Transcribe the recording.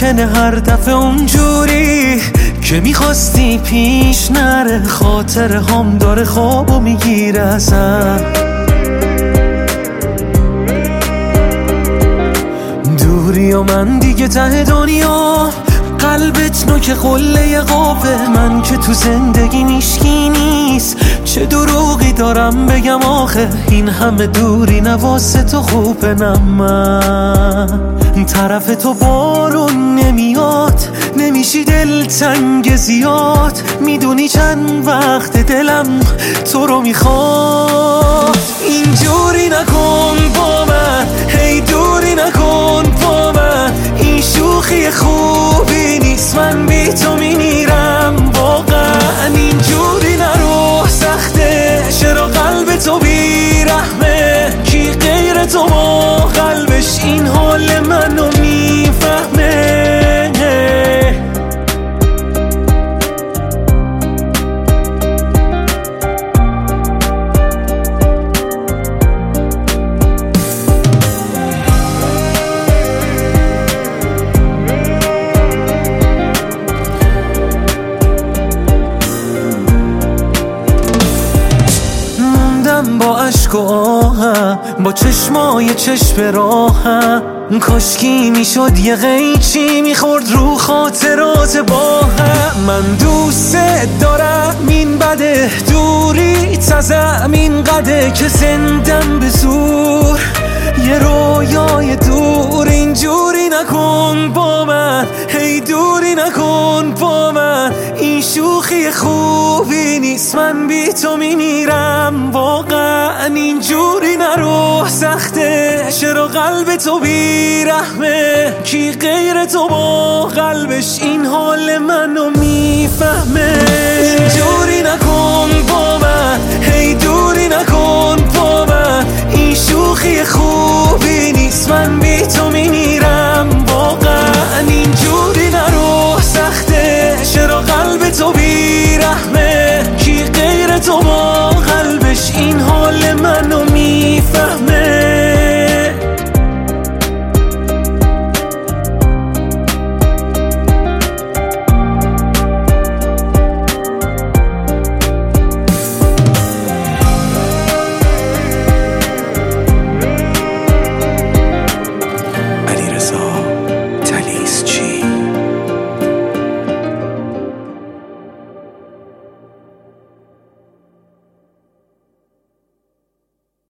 ممکنه هر دفعه اونجوری که میخواستی پیش نره، خاطر هم داره خوابو میگیره ازم. دوری و من دیگه ته دنیا، قلبت نوک قله قافه، من که تو زندگی میشکی نیست، چه دروغی دارم بگم آخه، این همه دوری نواسه تو خوبه. نه من طرف تو بارون نمیاد، نمیشی دلتنگ زیاد، میدونی چند وقت دلم تو رو میخواد. اینجوری نکن با من، هی دوری نکن با من، این شوخی خوبی نیست، من بی تو میمیرم واقعا. اینجوری نرو، سخته چرا قلب تو بیرحمه، کی غیر تو ما قلبش این حال منو میفهمه. با عشق و آهم، با چشمای چشم راهم، کاشکی میشد یه قیچی میخورد رو خاطرات با هم. من دوست دارم، این بده دوری تزم این قده که زندم به زور، یه رویای دور. اینجوری نکن با من، هی دوری نکن با من، این شوخی خوبی نیست، من بی تو میمیرم واقعا. اینجوری نرو، سخته چرا قلب تو بیرحمه، کی غیر تو با قلبش این حال منو میفهمه.